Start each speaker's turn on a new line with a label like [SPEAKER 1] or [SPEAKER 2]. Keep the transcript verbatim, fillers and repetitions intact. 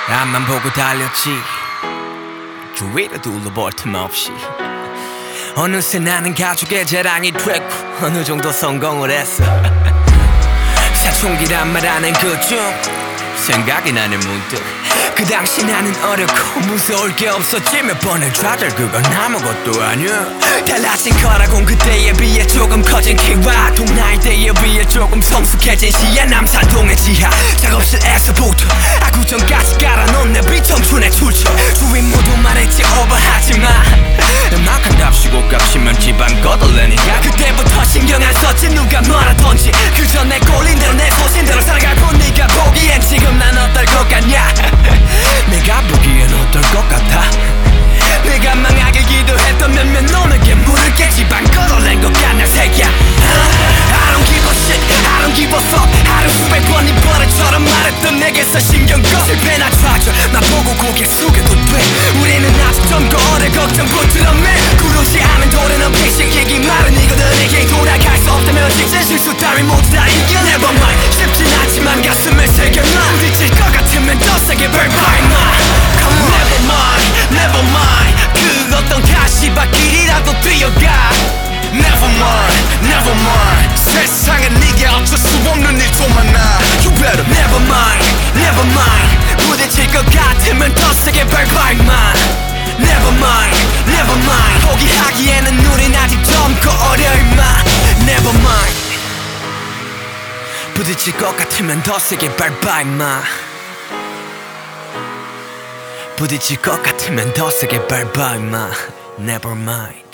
[SPEAKER 1] 앞만 보고 달렸지 주위를 둘러볼 틈 없이 어느새 나는 가족의 자랑이 됐고 어느 정도 성공을 했어. 사춘기란 말 하는 그중 생각이 나는 문득 그 당시 나는 어렵고 무서울 게 없었지. 몇 번을 좌절 그건 아무것도 아니야. 달라진 거라곤 그때에 비해 조금 커진 키와 동나이 때에 비해 조금 성숙해진 시야. 남산동의 지하 작업실에서부터 아구전까지 깔아놓은 내 비청춘의 출처. 주위 모두 말했지 오버하지마. 음악한답시고 깝치면 집안 거덜내니까 그때부터 신경 안 썼지 누가 뭐라던지. 그저 내 꼴린 대로 내 소신대로 살아갈 뿐 네가 보기엔 지금 난 어떨 것 같냐. 내가 보기엔 어떨 것 같아. 내가 망하길 기도했던 몇몇 놈에게 물을게. 집안 거덜낸 것 같냐 새끼야. I don't give a shit, I don't give a fuck. 하루 수백 번이 버릇처럼 말했던 내게서 신경 꺼. 실패나 좌절 나보고 고개 숙여도 돼. 우리는 아직 젊고 어려 걱정 부드럽네. 구르지 않은 도래는 픽시키기 마련이거든. 이게 돌아갈 수 없다면 직진 실수 따위 모두 다 이겨. Never mind 쉽진 않지만 가슴에 새겨놔. 부딪힐 것 같으면 더 세게 밟아임마. Never mind, never mind 그 어떤 가시밭길이라도 뛰어가.
[SPEAKER 2] Never mind, never mind 세상에 네게 어쩔 수 없는 일도 많아. You better
[SPEAKER 1] Never mind, never mind 부딪힐 것 같으면 더 세게 밟아 임마. Never mind, never mind 포기하기에는 우린 아직 젊고 어려 임마. Never mind 부딪힐 것 같으면 더 세게 밟아 임마. 부딪힐 것 같으면 더 세게 밟아 임마. Never mind